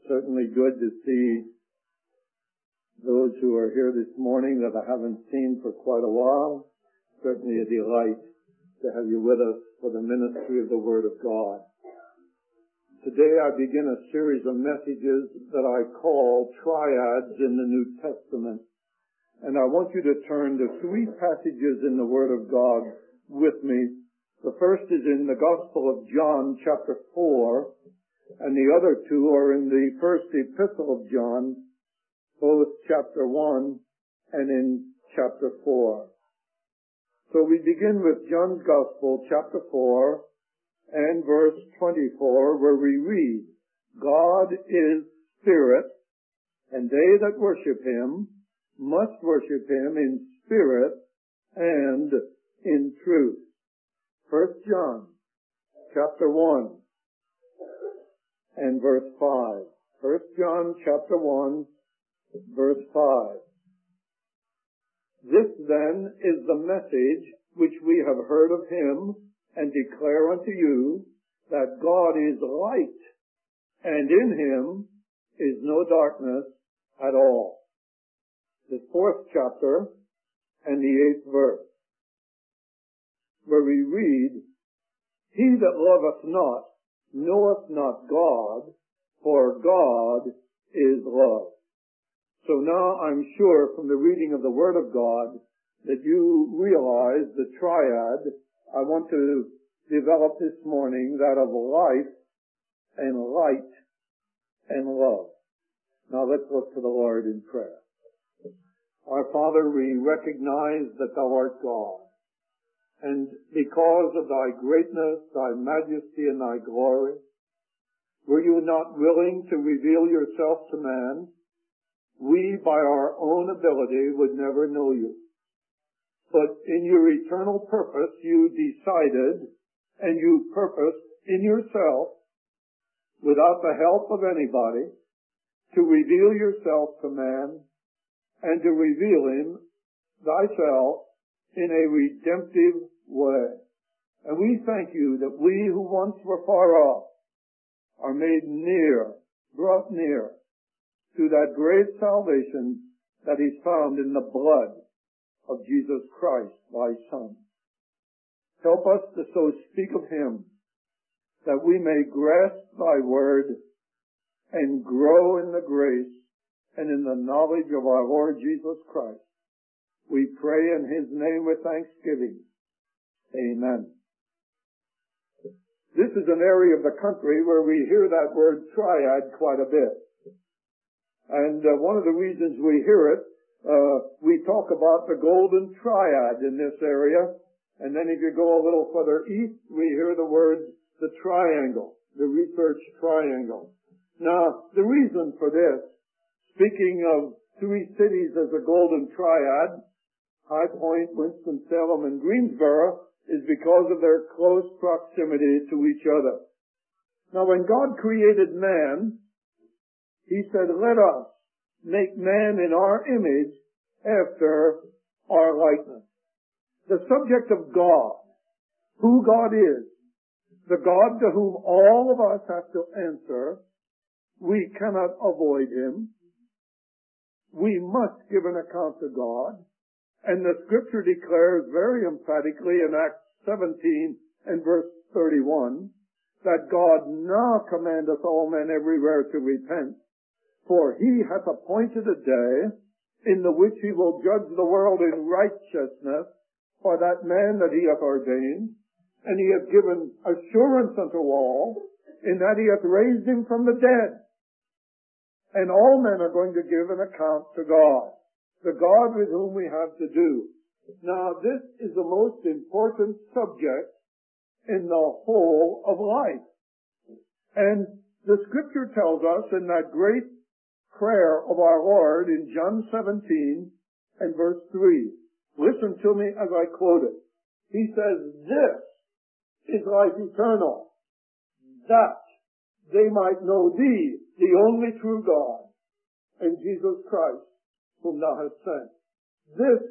Certainly good to see those who are here this morning that I haven't seen for quite a while. Certainly a delight to have you with us for the ministry of the Word of God. Today I begin a series of messages that I call Triads in the New Testament. And I want you to turn to three passages in the Word of God with me. The first is in the Gospel of John, chapter 4, and the other two are in the first epistle of John, both chapter 1 and in chapter 4. So we begin with John's Gospel, chapter 4, and verse 24, where we read, God is Spirit, and they that worship Him must worship Him in spirit and in truth. 1 John, chapter 1, and verse 5. 1 John, chapter 1, verse 5. This then is the message which we have heard of Him and declare unto you, that God is light, and in Him is no darkness at all. The 4th chapter and the 8th verse, where we read, He that loveth not knoweth not God, for God is love. So now I'm sure from the reading of the Word of God that you realize the triad I want to develop this morning, that of life and light and love. Now let's look to the Lord in prayer. Our Father, we recognize that Thou art God. And because of Thy greatness, Thy majesty, and Thy glory, were You not willing to reveal Yourself to man, we, by our own ability, would never know You. But in Your eternal purpose, You decided and You purposed in Yourself, without the help of anybody, to reveal Yourself to man and to reveal Him, Thyself, in a redemptive way. And we thank You that we who once were far off are made near, brought near to that great salvation that is found in the blood of Jesus Christ, Thy Son. Help us to so speak of Him that we may grasp Thy word and grow in the grace and in the knowledge of our Lord Jesus Christ. We pray in His name with thanksgiving. Amen. This is an area of the country where we hear that word triad quite a bit. And one of the reasons we hear it, we talk about the golden triad in this area. And then if you go a little further east, we hear the word the triangle, the research triangle. Now, the reason for this, speaking of three cities as a golden triad, High Point, Winston-Salem, and Greensboro, is because of their close proximity to each other. Now, when God created man, He said, let us make man in our image after our likeness. The subject of God, who God is, the God to whom all of us have to answer, we cannot avoid Him. We must give an account to God. And the Scripture declares very emphatically in Acts 17 and verse 31 that God now commandeth all men everywhere to repent, for He hath appointed a day in the which He will judge the world in righteousness for that man that He hath ordained, and He hath given assurance unto all in that He hath raised Him from the dead. And all men are going to give an account to God, the God with whom we have to do. Now, this is the most important subject in the whole of life. And the Scripture tells us in that great prayer of our Lord in John 17 and verse 3. Listen to me as I quote it. He says, this is life eternal, that they might know Thee, the only true God, and Jesus Christ, whom Thou hast sent. This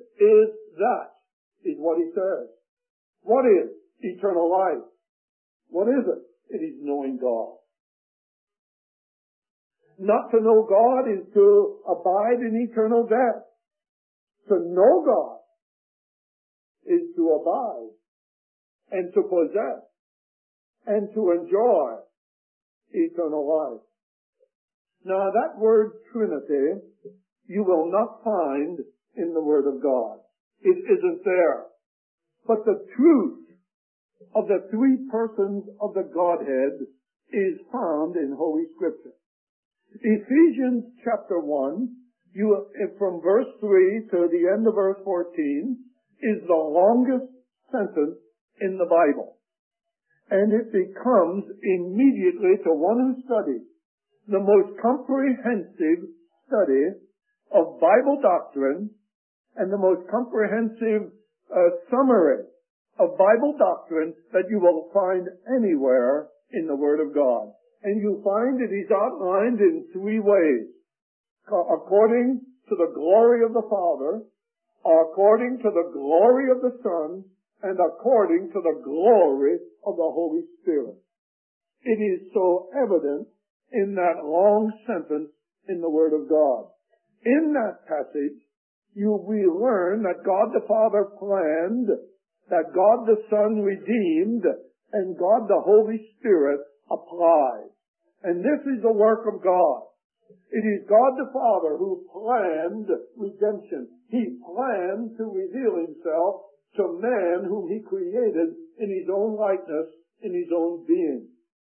is what He says. What is eternal life? What is it? It is knowing God. Not to know God is to abide in eternal death. To know God is to abide and to possess and to enjoy eternal life. Now that word Trinity you will not find in the Word of God. It isn't there. But the truth of the three persons of the Godhead is found in Holy Scripture. Ephesians chapter 1, from verse 3 to the end of verse 14, is the longest sentence in the Bible. And it becomes immediately, to one who studies, the most comprehensive study of Bible doctrine and the most comprehensive summary of Bible doctrine that you will find anywhere in the Word of God. And you find it is outlined in three ways. According to the glory of the Father, according to the glory of the Son, and according to the glory of the Holy Spirit. It is so evident in that long sentence in the Word of God. In that passage, we learn that God the Father planned, that God the Son redeemed, and God the Holy Spirit applied. And this is the work of God. It is God the Father who planned redemption. He planned to reveal himself to man whom he created in his own likeness, in his own being.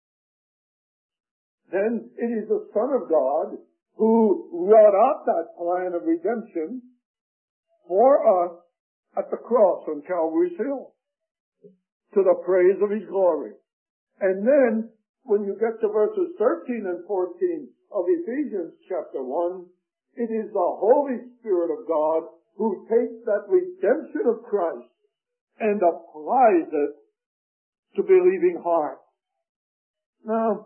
Then it is the Son of God who wrought out that plan of redemption for us at the cross on Calvary's Hill, to the praise of his glory. And then, when you get to verses 13 and 14 of Ephesians chapter 1, it is the Holy Spirit of God who takes that redemption of Christ and applies it to believing hearts. Now,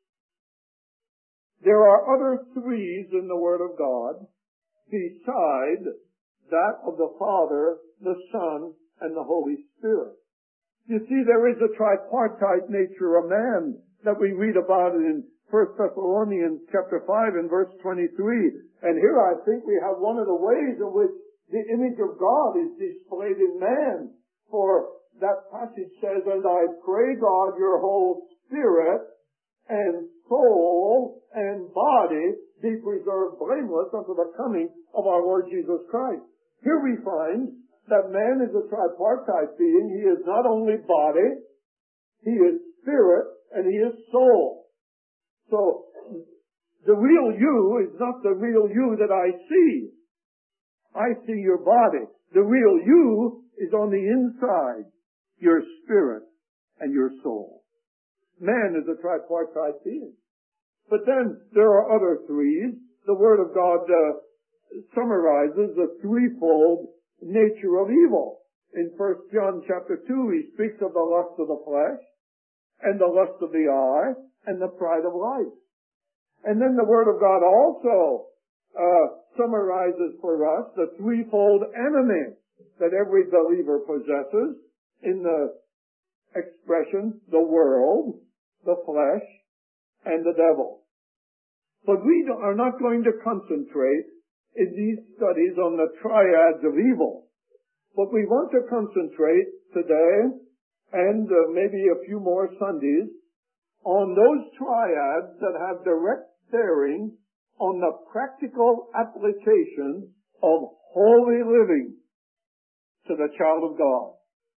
there are other threes in the Word of God beside that of the Father, the Son, and the Holy Spirit. You see, there is a tripartite nature of man that we read about in 1 Thessalonians chapter 5 and verse 23. And here I think we have one of the ways in which the image of God is displayed in man. For that passage says, "And I pray God your whole spirit and soul and body be preserved blameless unto the coming of our Lord Jesus Christ." Here we find that man is a tripartite being. He is not only body, he is spirit, and he is soul. So, the real you is not the real you that I see. I see your body. The real you is on the inside, your spirit and your soul. Man is a tripartite being. But then there are other threes. The Word of God summarizes the threefold nature of evil. In 1 John chapter 2, he speaks of the lust of the flesh, and the lust of the eye, and the pride of life. And then the Word of God also summarizes for us the threefold enemy that every believer possesses in the expression, the world, the flesh, and the devil. But we are not going to concentrate in these studies on the triads of evil. But we want to concentrate today, and maybe a few more Sundays, on those triads that have direct bearing on the practical application of holy living to the child of God.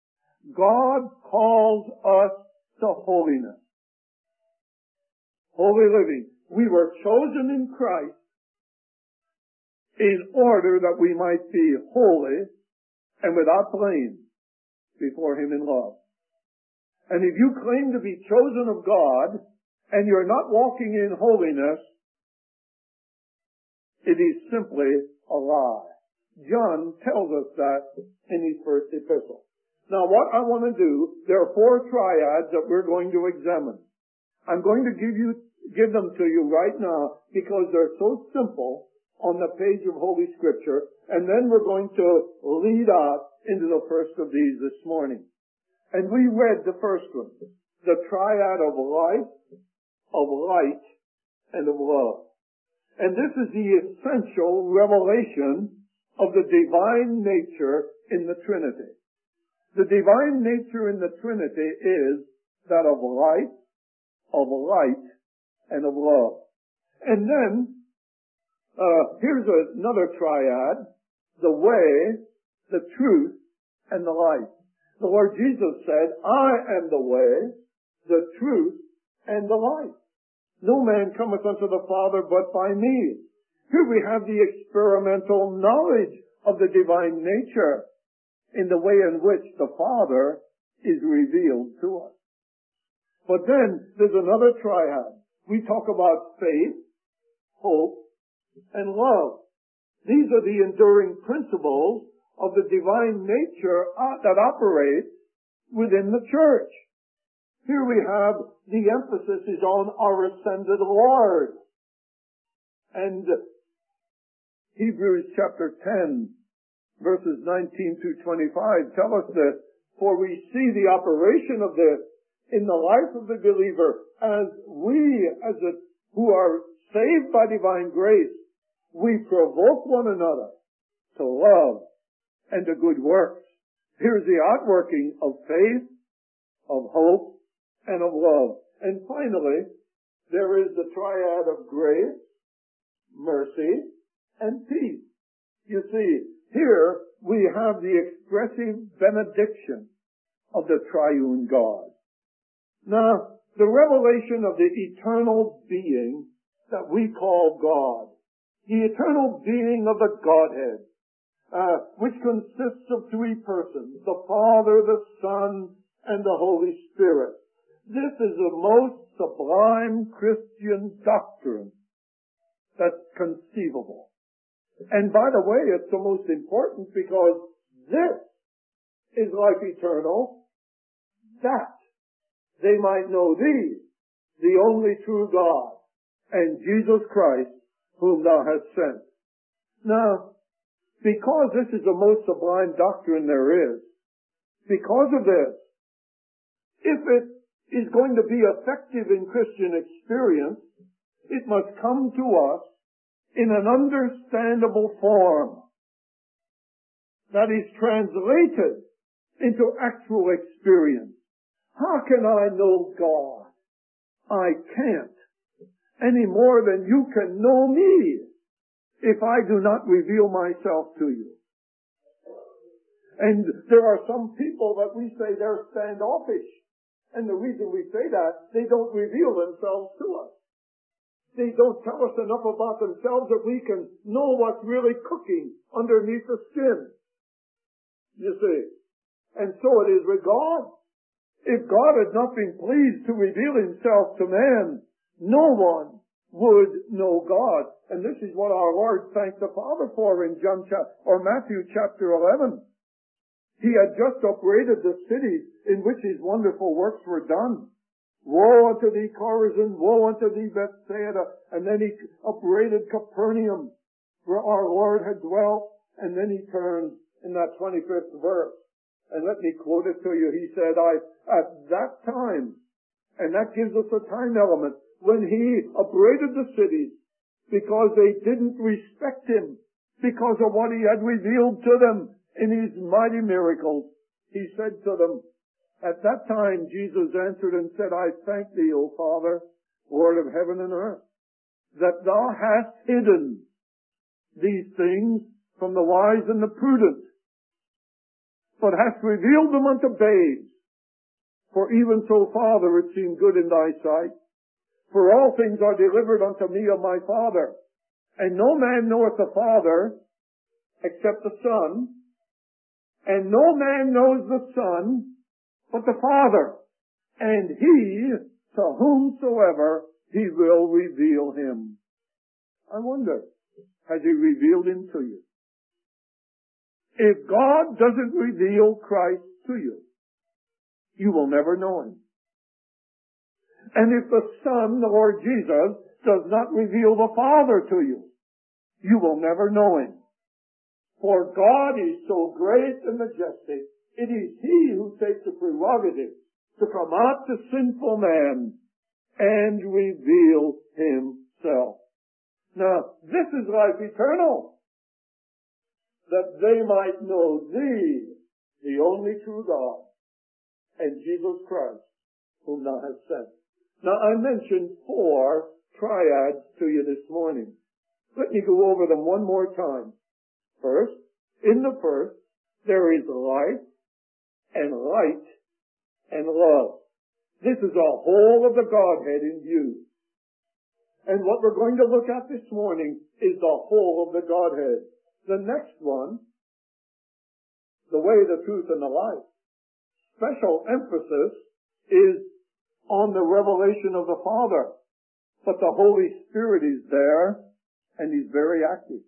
God calls us to holiness. Holy living. We were chosen in Christ in order that we might be holy and without blame before Him in love. And if you claim to be chosen of God and you're not walking in holiness, it is simply a lie. John tells us that in his first epistle. Now what I want to do, there are four triads that we're going to examine. I'm going to give them to you right now because they're so simple on the page of Holy Scripture, and then we're going to lead out into the first of these this morning. And we read the first one, the triad of life, of light, and of love. And this is the essential revelation of the divine nature in the Trinity. The divine nature in the Trinity is that of life, of light, and of love. And then, here's another triad: the way, the truth, and the life. The Lord Jesus said, I am the way, the truth, and the life. No man cometh unto the Father but by me. Here we have the experimental knowledge of the divine nature in the way in which the Father is revealed to us. But then there's another triad. We talk about faith, hope, and love. These are the enduring principles of the divine nature that operates within the church. Here we have the emphasis is on our ascended Lord. And Hebrews chapter 10, verses 19 through 25 tell us this: for we see the operation of this in the life of the believer, as we, who are saved by divine grace, we provoke one another to love and to good works. Here's the outworking of faith, of hope, and of love. And finally, there is the triad of grace, mercy, and peace. You see, here we have the expressive benediction of the triune God. Now, the revelation of the eternal being that we call God, the eternal being of the Godhead, which consists of three persons, the Father, the Son, and the Holy Spirit. This is the most sublime Christian doctrine that's conceivable. And by the way, it's the most important because this is life eternal, that they might know thee, the only true God, and Jesus Christ, whom thou hast sent. Now, because this is the most sublime doctrine there is, because of this, if it is going to be effective in Christian experience, it must come to us in an understandable form that is translated into actual experience. How can I know God? I can't, any more than you can know me if I do not reveal myself to you. And there are some people that we say they're standoffish. And the reason we say that, they don't reveal themselves to us. They don't tell us enough about themselves that we can know what's really cooking underneath the skin. You see. And so it is with God. If God had not been pleased to reveal himself to man, no one would know God. And this is what our Lord thanked the Father for in Matthew chapter 11. He had just upbraided the cities in which his wonderful works were done. Woe unto thee, Chorazin! Woe unto thee, Bethsaida! And then he upbraided Capernaum, where our Lord had dwelt. And then he turned in that 25th verse. And let me quote it to you. He said, at that time, and that gives us a time element, when he upbraided the cities because they didn't respect him, because of what he had revealed to them in his mighty miracles, he said to them, at that time Jesus answered and said, I thank thee, O Father, Lord of heaven and earth, that thou hast hidden these things from the wise and the prudent, but hast revealed them unto babes. For even so, Father, it seemed good in thy sight. For all things are delivered unto me of my Father. And no man knoweth the Father except the Son. And no man knows the Son but the Father. And he to whomsoever he will reveal him. I wonder, has he revealed him to you? If God doesn't reveal Christ to you, you will never know him. And if the Son, the Lord Jesus, does not reveal the Father to you, you will never know him. For God is so great and majestic, it is he who takes the prerogative to come out to sinful man and reveal himself. Now, this is life eternal, that they might know thee, the only true God, and Jesus Christ, whom thou hast sent. Now, I mentioned 4 triads to you this morning. Let me go over them one more time. First, in the first, there is life and light and love. This is the whole of the Godhead in view. And what we're going to look at this morning is the whole of the Godhead. The next one, the way, the truth, and the life. Special emphasis is on the revelation of the Father. But the Holy Spirit is there, and He's very active.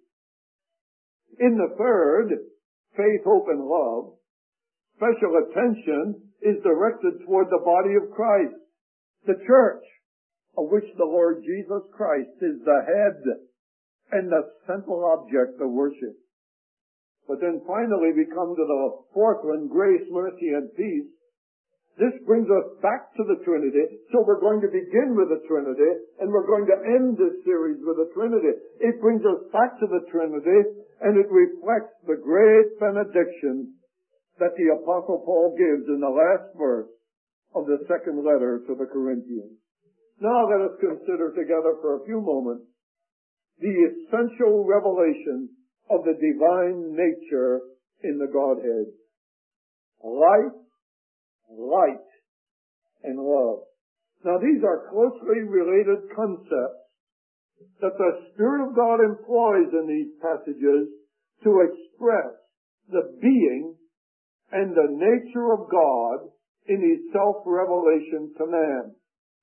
In the third, faith, hope, and love, special attention is directed toward the body of Christ, the church, of which the Lord Jesus Christ is the head and the central object of worship. But then finally we come to the fourth one, grace, mercy, and peace. This brings us back to the Trinity, so we're going to begin with the Trinity, and we're going to end this series with the Trinity. It brings us back to the Trinity, and it reflects the great benediction that the Apostle Paul gives in the last verse of the second letter to the Corinthians. Now let us consider together for a few moments the essential revelation of the divine nature in the Godhead. Life, light, and love. Now these are closely related concepts that the Spirit of God employs in these passages to express the being and the nature of God in His self-revelation to man.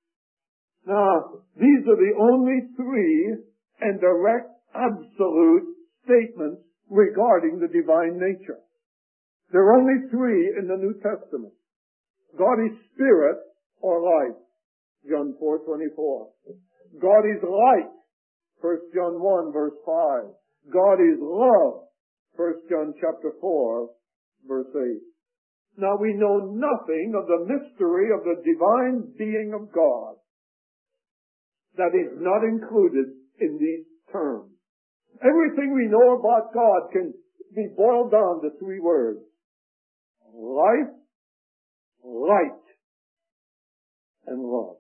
Now, these are the only 3 and direct absolute statements regarding the divine nature. There are only 3 in the New Testament. God is spirit or life, John 4:24. God is light, 1 John 1 verse 5. God is love, 1 John chapter 4 verse 8. Now we know nothing of the mystery of the divine being of God that is not included in these terms. Everything we know about God can be boiled down to 3 words. Life, light, and love.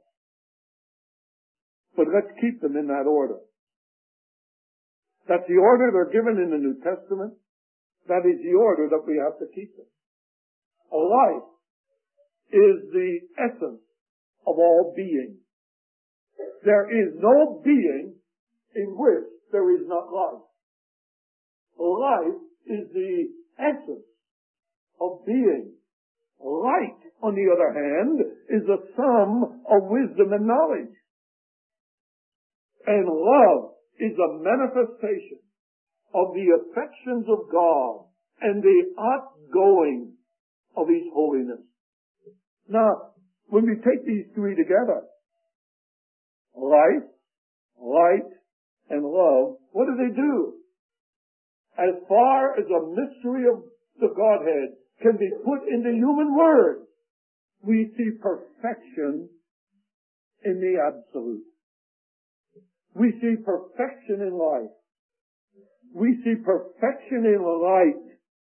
But let's keep them in that order. That's the order they're given in the New Testament. That is the order that we have to keep them. Life is the essence of all being. There is no being in which there is not life. Life is the essence of being. Light, on the other hand, is the sum of wisdom and knowledge. And love is a manifestation of the affections of God and the outgoing of His holiness. Now, when we take these 3 together, life, light, and love, what do? As far as a mystery of the Godhead can be put into human words, we see perfection in the absolute. We see perfection in life. We see perfection in light.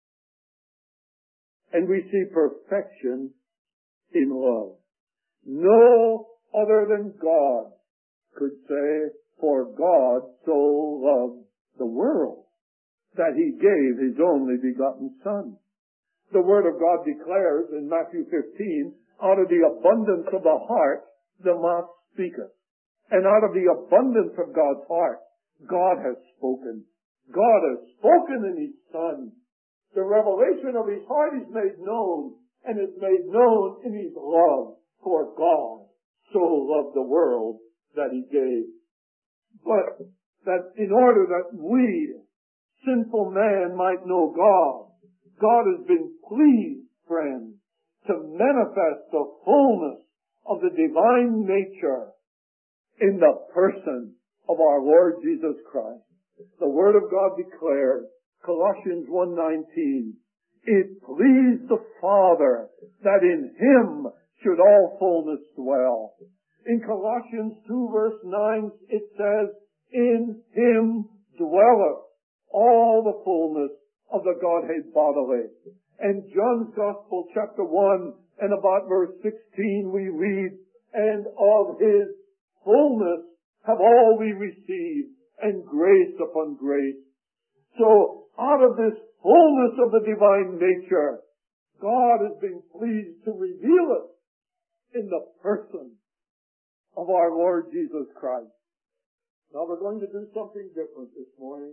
And we see perfection in love. No other than God could say, for God so loved the world that He gave His only begotten Son. The Word of God declares in Matthew 15, out of the abundance of the heart, the mouth speaketh. And out of the abundance of God's heart, God has spoken. God has spoken in His Son. The revelation of His heart is made known, and is made known in His love. For God so loved the world that He gave. But that in order that we, sinful man, might know God, God has been pleased, friends, to manifest the fullness of the divine nature in the person of our Lord Jesus Christ. The Word of God declares, Colossians 1:19, it pleased the Father that in Him should all fullness dwell. In Colossians 2 verse 9 it says, In him dwelleth all the fullness of the Godhead bodily. And John's Gospel, chapter 1, and about verse 16, we read, and of his fullness have all we received, and grace upon grace. So, out of this fullness of the divine nature, God has been pleased to reveal it in the person of our Lord Jesus Christ. Now we're going to do something different this morning.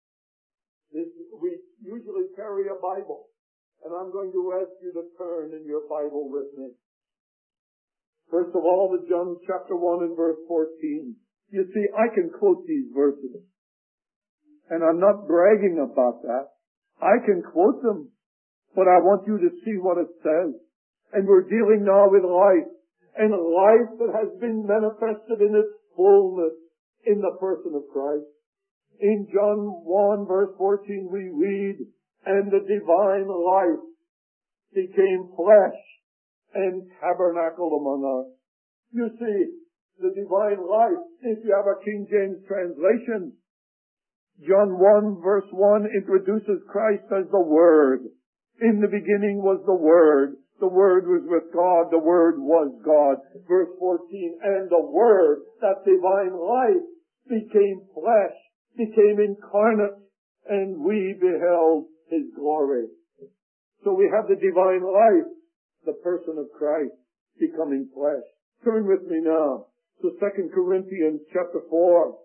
We usually carry a Bible, and I'm going to ask you to turn in your Bible with me. First of all, to John chapter 1 and verse 14. You see, I can quote these verses, and I'm not bragging about that. I can quote them, but I want you to see what it says. And we're dealing now with life, and a life that has been manifested in its fullness in the person of Christ. In John 1 verse 14 we read, and the divine life became flesh and tabernacled among us. You see, the divine life, if you have a King James translation, John 1 verse 1 introduces Christ as the Word. In the beginning was the Word. The Word was with God. The Word was God. Verse 14, and the Word, that divine life, became flesh, became incarnate, and we beheld his glory. So we have the divine life, the person of Christ, becoming flesh. Turn with me now to 2 Corinthians chapter 4.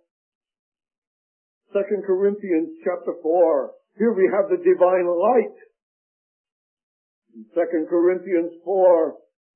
2 Corinthians chapter 4. Here we have the divine light. In 2 Corinthians 4,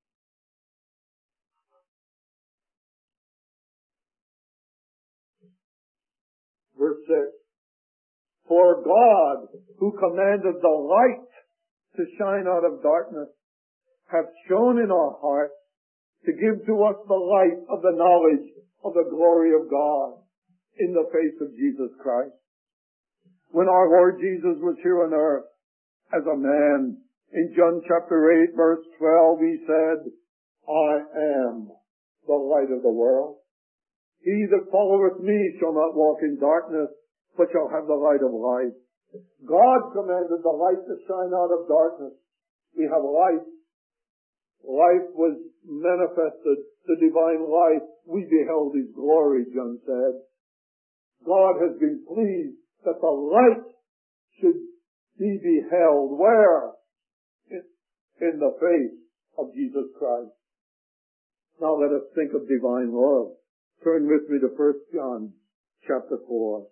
verse 6. For God, who commanded the light to shine out of darkness, hath shone in our hearts to give to us the light of the knowledge of the glory of God in the face of Jesus Christ. When our Lord Jesus was here on earth as a man, in John chapter 8 verse 12 he said, I am the light of the world. He that followeth me shall not walk in darkness, but shall have the light of life. God commanded the light to shine out of darkness. We have light. Life was manifested, the divine life. We beheld his glory, John said. God has been pleased that the light should be beheld. Where? In the face of Jesus Christ. Now let us think of divine love. Turn with me to 1 John chapter 4.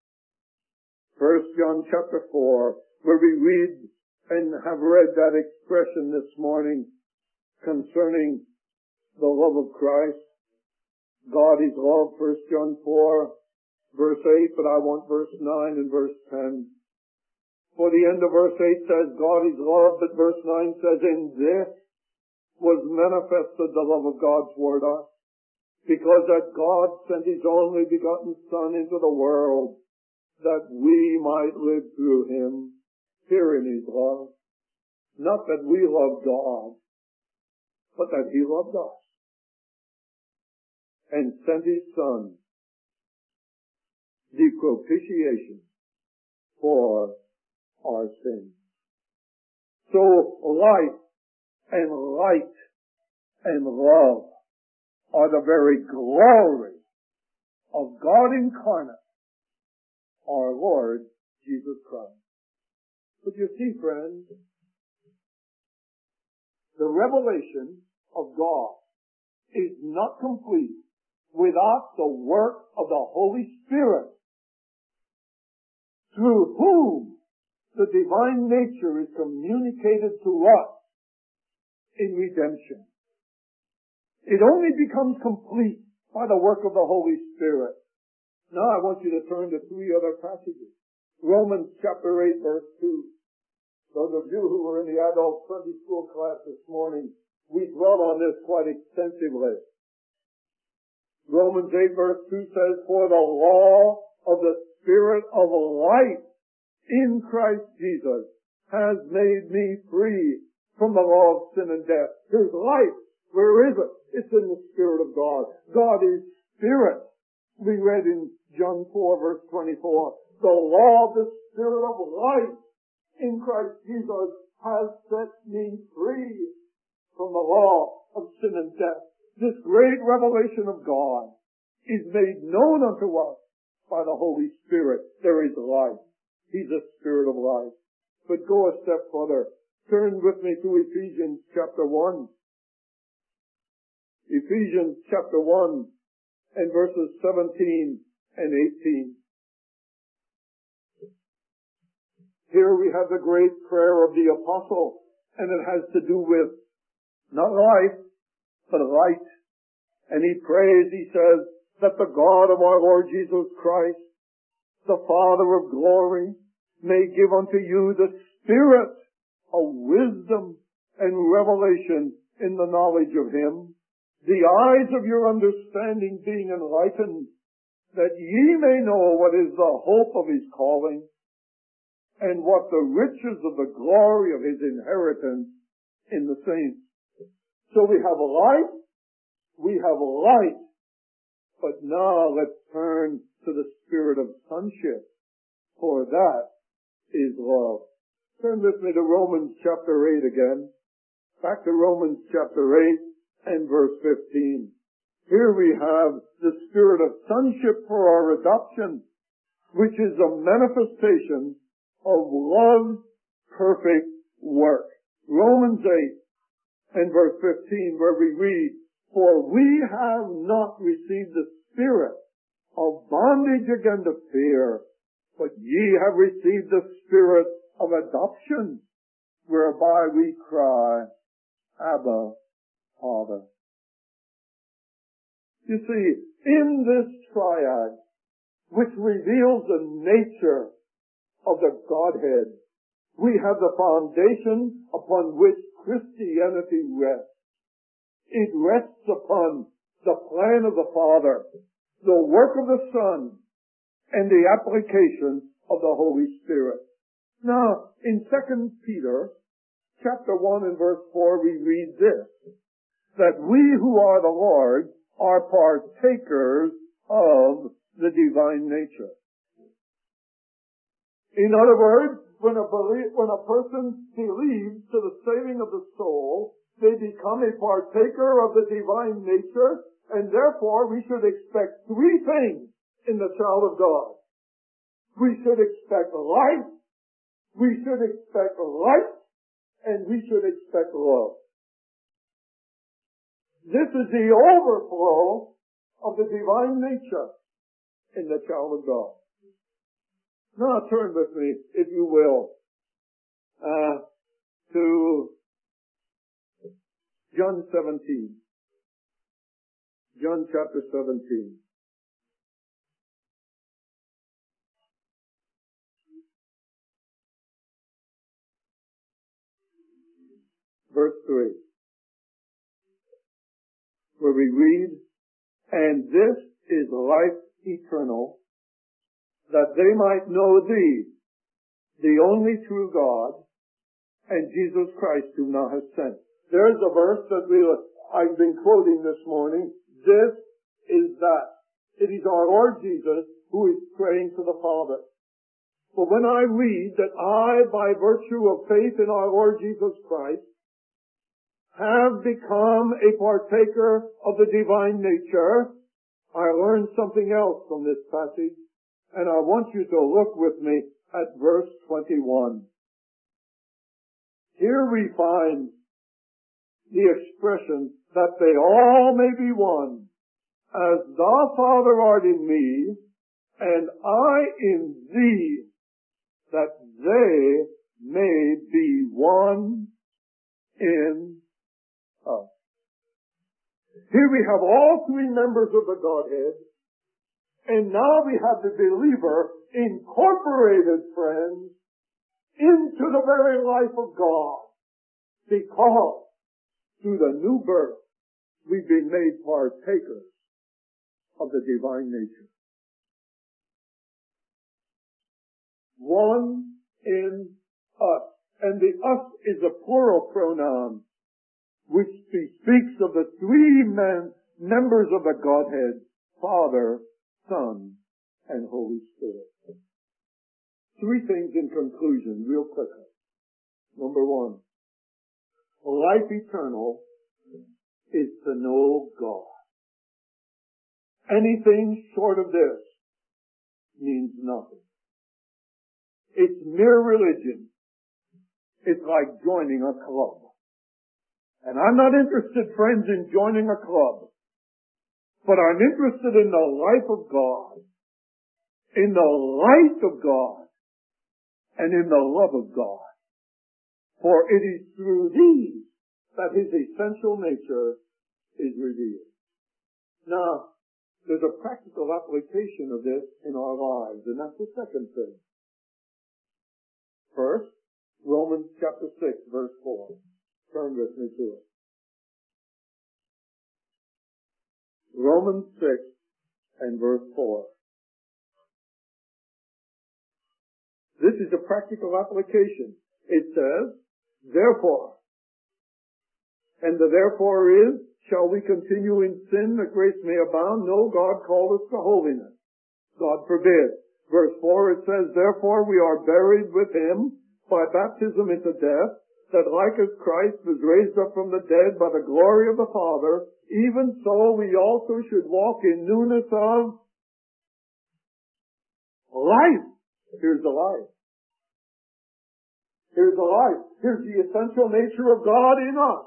1 John chapter 4, where we read and have read that expression this morning concerning the love of Christ. God is love, 1 John 4, verse 8, but I want verse 9 and verse 10. For the end of verse 8 says, God is love, but verse 9 says, in this was manifested the love of God toward us, because that God sent his only begotten Son into the world, that we might live through him. Herein is love. Not that we loved God, but that he loved us and sent his Son, the propitiation for our sins. So life and light and love are the very glory of God incarnate, our Lord Jesus Christ. But you see, friends, the revelation of God is not complete without the work of the Holy Spirit, through whom the divine nature is communicated to us in redemption. It only becomes complete by the work of the Holy Spirit. Now I want you to turn to 3 other passages. Romans chapter 8 verse 2. Those of you who were in the adult Sunday school class this morning, we dwelt on this quite extensively. Romans 8 verse 2 says, for the law of the Spirit of life in Christ Jesus has made me free from the law of sin and death. Here's life. Where is it? It's in the Spirit of God. God is Spirit. We read in John 4 verse 24. The law of the Spirit of life in Christ Jesus has set me free from the law of sin and death. This great revelation of God is made known unto us by the Holy Spirit. There is life. He's a Spirit of life. But go a step further. Turn with me to Ephesians chapter 1. Ephesians chapter 1 and verses 17 and 18. Here we have the great prayer of the apostle, and it has to do with not life, but light. And he prays, he says, that the God of our Lord Jesus Christ, the Father of glory, may give unto you the Spirit of wisdom and revelation in the knowledge of Him, the eyes of your understanding being enlightened, that ye may know what is the hope of His calling, and what the riches of the glory of His inheritance in the saints. So we have light, we have light, but now let's turn to the Spirit of sonship, for that is love. Turn with me to Romans chapter 8 again. Back to Romans chapter 8 and verse 15. Here we have the Spirit of sonship for our adoption, which is a manifestation of love's perfect work. Romans 8 and verse 15, where we read, for we have not received the spirit of bondage again to fear, but ye have received the Spirit of adoption, whereby we cry, Abba, Father. You see, in this triad, which reveals the nature of the Godhead, we have the foundation upon which Christianity rests. It rests upon the plan of the Father, the work of the Son, and the application of the Holy Spirit. Now, in 2 Peter chapter 1 and verse 4, we read this, that we who are the Lord are partakers of the divine nature. In other words, when a person believes to the saving of the soul, they become a partaker of the divine nature, and therefore we should expect three things in the child of God. We should expect life, we should expect light, and we should expect love. This is the overflow of the divine nature in the child of God. Now turn with me, if you will, to John 17. John chapter 17. Verse 3. Where we read, and this is life eternal, that they might know thee, the only true God, and Jesus Christ whom thou hast sent. There's a verse that I've been quoting this morning. This is that. It is our Lord Jesus who is praying to the Father. But when I read that I, by virtue of faith in our Lord Jesus Christ, have become a partaker of the divine nature, I learned something else from this passage, and I want you to look with me at verse 21. Here we find the expression that they all may be one, as thou, Father, art in me, and I in thee, that they may be one in us. Here we have all three members of the Godhead, and now we have the believer incorporated, friends, into the very life of God, because through the new birth we've been made partakers of the divine nature. One in us. And the us is a plural pronoun which speaks of the three members of the Godhead, Father, Son, and Holy Spirit. Three things in conclusion, real quickly. Number one, life eternal is to know God. Anything short of this means nothing. It's mere religion. It's like joining a club. And I'm not interested, friends, in joining a club. But I'm interested in the life of God, in the light of God, and in the love of God. For it is through these that His essential nature is revealed. Now, there's a practical application of this in our lives, and that's the second thing. First, Romans chapter 6, verse 4. Turn with me to it. Romans 6 and verse 4. This is a practical application. It says, therefore, and the therefore is, shall we continue in sin that grace may abound? No, God called us to holiness. God forbid. Verse 4, it says, therefore we are buried with Him by baptism into death, that like as Christ was raised up from the dead by the glory of the Father, even so we also should walk in newness of life. Here's the life. Here's the life. Here's the essential nature of God in us.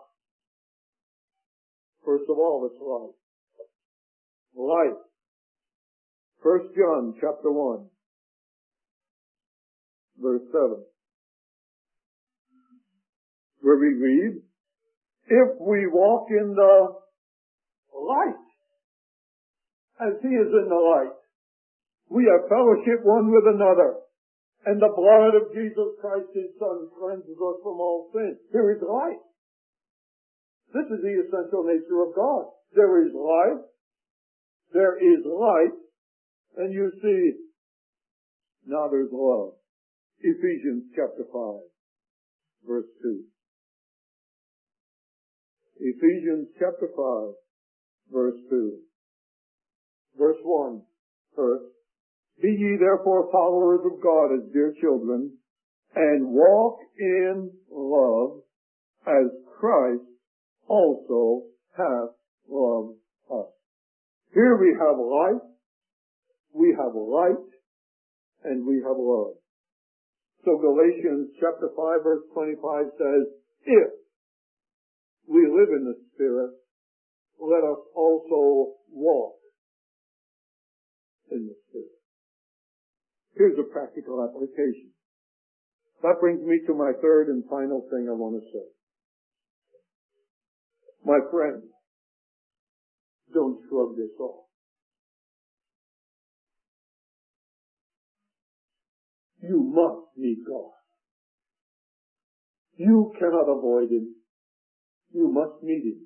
First of all, it's life. Life. 1 John chapter 1, verse 7. Where we read, if we walk in the light, as He is in the light, we have fellowship one with another, and the blood of Jesus Christ, His Son, cleanses us from all sin. Here is light. This is the essential nature of God. There is life, there is light, and you see, now there's love. Ephesians chapter 5, verse 2. Ephesians chapter 5, verse 2. Verse 1, first. Be ye therefore followers of God as dear children, and walk in love as Christ also hath loved us. Here we have life, we have light, and we have love. So Galatians chapter 5 verse 25 says, if we live in the Spirit, let us also walk in the Spirit. Here's a practical application. That brings me to my third and final thing I want to say. My friend, don't shrug this off. You must meet God. You cannot avoid Him. You must meet Him.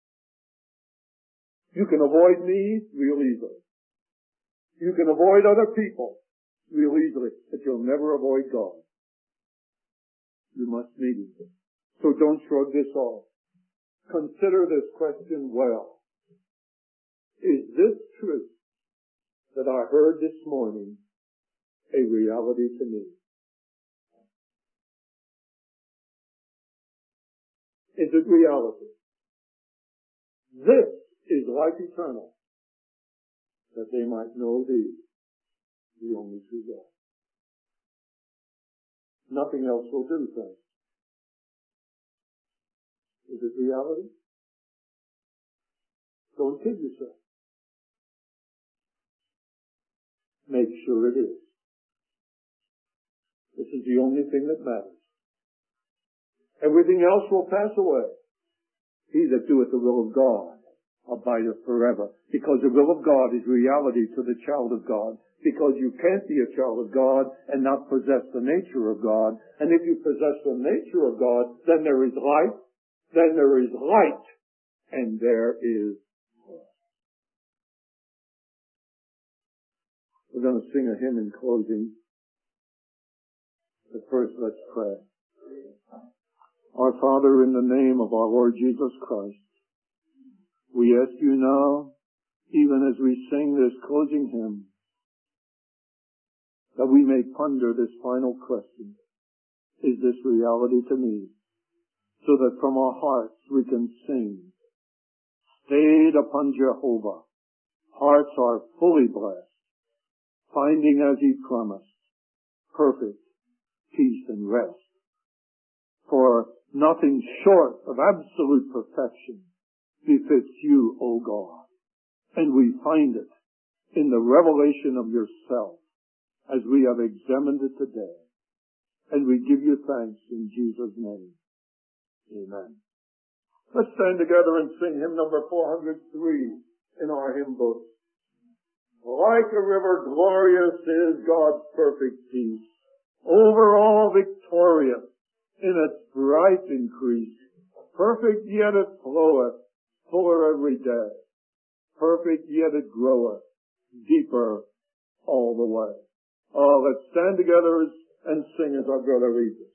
You can avoid me real easily. You can avoid other people real easily, but you'll never avoid God. You must meet Him. So don't shrug this off. Consider this question well. Is this truth that I heard this morning a reality to me? Is it reality? This is life eternal, that they might know Thee, the only true God. Nothing else will do, friends. Is it reality? Don't kid yourself. Make sure it is. This is the only thing that matters. Everything else will pass away. He that doeth the will of God abideth forever. Because the will of God is reality to the child of God. Because you can't be a child of God and not possess the nature of God. And if you possess the nature of God, then there is life, then there is light, and there is love. We're going to sing a hymn in closing. But first, let's pray. Our Father, in the name of our Lord Jesus Christ, we ask you now, even as we sing this closing hymn, that we may ponder this final question. Is this reality to me? So that from our hearts we can sing, stayed upon Jehovah, hearts are fully blessed, finding as he promised, perfect peace and rest. For nothing short of absolute perfection befits you, O God. And we find it in the revelation of yourself as we have examined it today. And we give you thanks in Jesus' name. Amen. Let's stand together and sing hymn number 403 in our hymn book. Like a river glorious is God's perfect peace, over all victorious in its bright increase. Perfect yet it floweth, fuller every day. Perfect yet it groweth, deeper all the way. Oh, let's stand together and sing as our brother reads it.